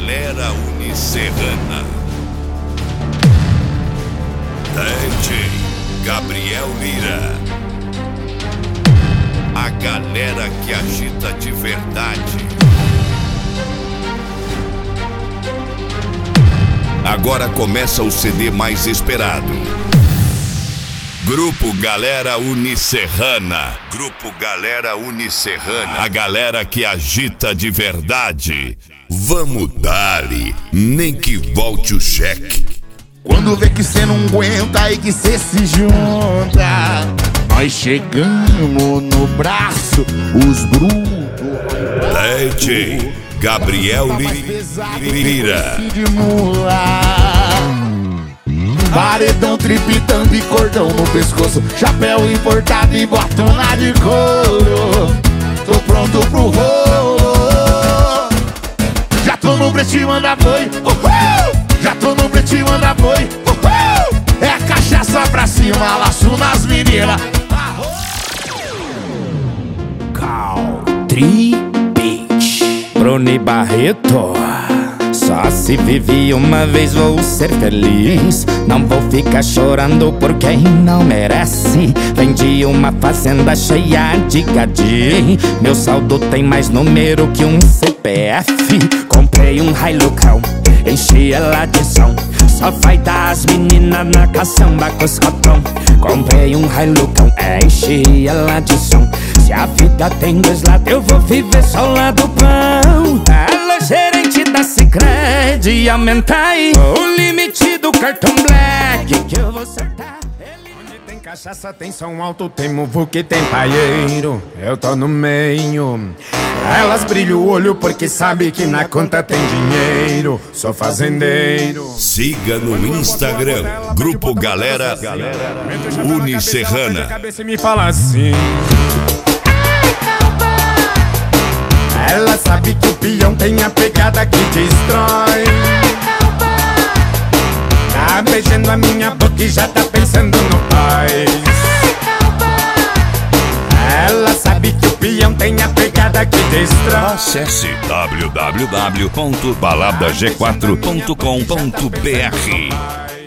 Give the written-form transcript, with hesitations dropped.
Galera Unicerrana. DJ Gabriel Lira. A galera que agita de verdade. Agora começa o CD mais esperado. Grupo Galera Unicerrana. Grupo Galera Unicerrana. A galera que agita de verdade. Vamos dar-lhe, nem que volte o cheque. Quando vê que cê não aguenta e que cê se junta, nós chegamos no braço, os brutos. DJ Gabriel Lira. Paredão tripitando e cordão no pescoço, chapéu importado e botona de couro. Tô pronto pro rolo. Já tô no pretinho, manda boi. Já tô no pretinho, manda boi. É a cachaça pra cima, laço nas meninas. Country Beach, Bruni Barreto. Só se vive uma vez, vou ser feliz. Não vou ficar chorando por quem não merece. Vendi uma fazenda cheia de gadi. Meu saldo tem mais número que um CPF. Comprei um Hilucão, enchi ela de som. Só vai dar as meninas na caçamba com os cotão. Comprei um Hilucão, enchi ela de som. Se a vida tem dois lados, eu vou viver só o lado bom. Alô, gerente da Sicredi, aumenta aí o limite do cartão Black, que eu vou acertar. Onde tem cachaça tem som alto, tem muvuca, tem paieiro. Eu tô no meio. Elas brilham o olho porque sabe que na conta tem dinheiro. Sou fazendeiro. Siga no Instagram, Grupo Galera Unicerrana. Cabeça me fala assim. Ela sabe que o peão tem a pegada que destrói. Tá beijando a minha boca e já tá pensando no pai. Ela sabe que o peão tem a pegada que destrói. Acesse www.baladag4.com.br.